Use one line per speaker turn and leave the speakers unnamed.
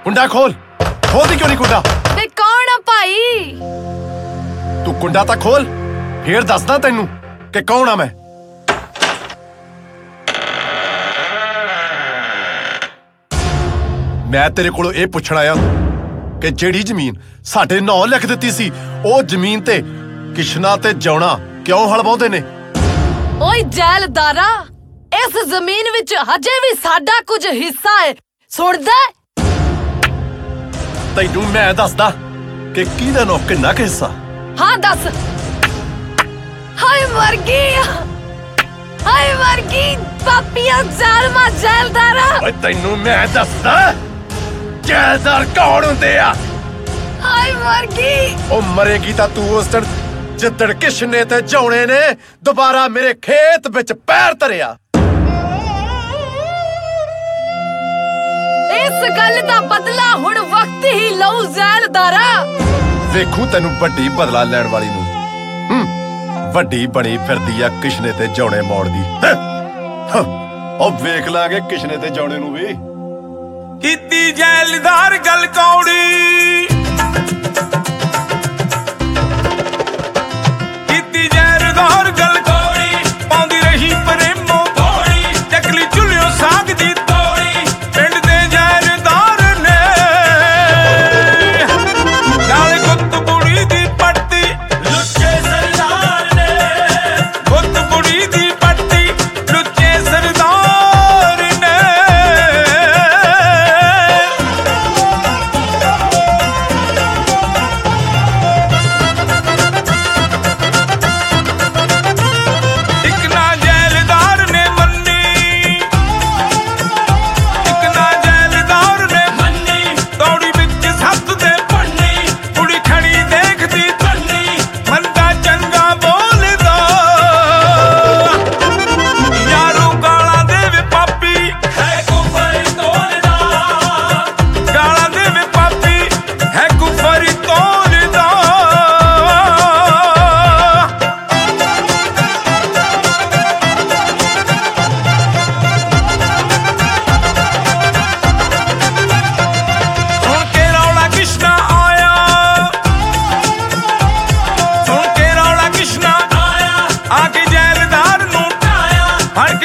कुंडा खोल दी क्यों नहीं कुंडा?
वे कौन आ भाई?
तू कुंडा तां खोल फिर दसदा तैनू कि कौन आ मैं। मैं तेरे कोलों ਇਹ ਪੁੱਛਣ ਆਇਆ ਕਿ ਜਿਹੜੀ ਜ਼ਮੀਨ ਸਾਡੇ ਨਾਂ ਲਿਖ ਦਿੱਤੀ ਸੀ ਉਹ ਜ਼ਮੀਨ ਤੇ ਕਿਸ਼ਨਾ ਤੇ ਜੌਣਾ ਕਿਉਂ ਹਲਵਾਉਂਦੇ ਨੇ?
ਓਏ ਜੈਲਦਾਰਾ, ਇਸ ਜ਼ਮੀਨ ਵਿੱਚ ਹਜੇ ਵੀ ਸਾਡਾ ਕੁਝ ਹਿੱਸਾ ਹੈ, ਸੁਣਦਾ?
ਤੈਨੂੰ ਮੈਂ ਦੱਸਦਾ ਕਿ ਕਿਹਦਾ ਨਾਂ ਕਿੰਨਾ ਕੁ ਹਿੱਸਾ।
ਹਾਂ ਦੱਸ। ਹਾਏ ਮਰ ਗਈ, ਹਾਏ ਮਰ ਗਈ ਪਾਪੀਆ ਜ਼ਾਲਮਾ ਜੈਲਦਾਰਾ।
ਓਏ ਤੈਨੂੰ ਮੈਂ ਦੱਸਦਾ ਜੈਲਦਾਰ ਕੌਣ ਹੁੰਦੇ ਆ।
ਹਾਏ ਮਰ ਗਈ।
ਉਹ ਮਰੇਗੀ ਤਾਂ ਤੂੰ ਉਸ ਦਿਨ ਜਿੱਦਣ ਕਿਸ਼ਨੇ ਤੇ ਜੌਣੇ ਨੇ ਦੁਬਾਰਾ ਮੇਰੇ ਖੇਤ ਵਿੱਚ ਪੈਰ ਧਰਿਆ।
ਇਸ ਗੱਲ ਦਾ ਬਦਲਾ ਹੁਣ ਵਕਤ ਹੀ ਲਊ ਜ਼ੈਲਦਾਰਾ।
ਵੇਖੂ ਤੈਨੂੰ ਵੱਡੀ ਬਦਲਾ ਲੈਣ ਵਾਲੀ ਨੂੰ। ਵੱਡੀ ਬਣੀ ਫਿਰਦੀ ਆ ਕਿਸ਼ਨੇ ਤੇ ਜੌਣੇ ਮੋੜਦੀ। ਉਹ ਵੇਖ ਲਾਂਗੇ ਕਿਸ਼ਨੇ ਤੇ ਜੌਣੇ ਨੂੰ ਵੀ।
ਕੀਤੀ ਜੈਲਦਾਰ ਗੱਲ ਕੌੜੀ, ਕੀਤੀ ਜੈਲਦਾਰ ਗੱਲ ਕੌੜੀ, ਪਾਉਂਦੀ ਰਹੀ ਪ੍ਰੇਮੋ ਥੋੜੀ, ਚੱਕਲੀ ਚੁੱਲਿਓ ਸਾਗ ਦੀ ਤੋੜੀ, ਪਿੰਡ ਦੇ ਜੈਲਦਾਰ ਨੇ ਨਾਲ ਗੁੱਤ ਬੁੜੀ ਦੀ ਪੱਟੀ, ਲੁੱਚੇ ਸਰਦਾਰ ਨੇ ਗੁੱਤ ਬੁੜੀ ਦੀ ਪੱਟੀ, ਲੁੱਚੇ ਸਰਦਾਰ ਨੇ। ਇੱਕ ਨਾ ਜੈਲਦਾਰ ਨੇ ਮੰਨੀ, ਇੱਕ ਨਾ ਜੈਲਦਾਰ ਨੇ ਮੰਨੀ, ਤੌੜੀ ਵਿੱਚ ਸੱਤ ਦੇ ਪੰਨੀ, ਕੁੜੀ ਖੜੀ ਦੇਖਦੀ ਧੰਨੀ, ਮੰਦਾ ਚੰਗਾ ਬੋਲਦਾ, ਯਾਰੋ ਗਾਲਾਂ ਦੇਵੇ ਪਾਪੀ ਹੈ ਕੁਫਰ ਤੋਲਦਾ, ਗਾਲਾਂ ਦੇਵੇ ਪਾਪੀ ਹੈ ਕੁਫਰ ਤੋਲਦਾ। ਸੁਣ ਕੇ ਰੌਲਾ ਕਿਸ਼ਨਾ ਆਇਆ, ਸੁਣ ਕੇ ਰੌਲਾ ਕਿਸ਼ਨਾ ਆਇਆ, ਆ ਕੇ ਜੈਲਦਾਰ ਨੂੰ ਢਾਇਆ, ਫੜ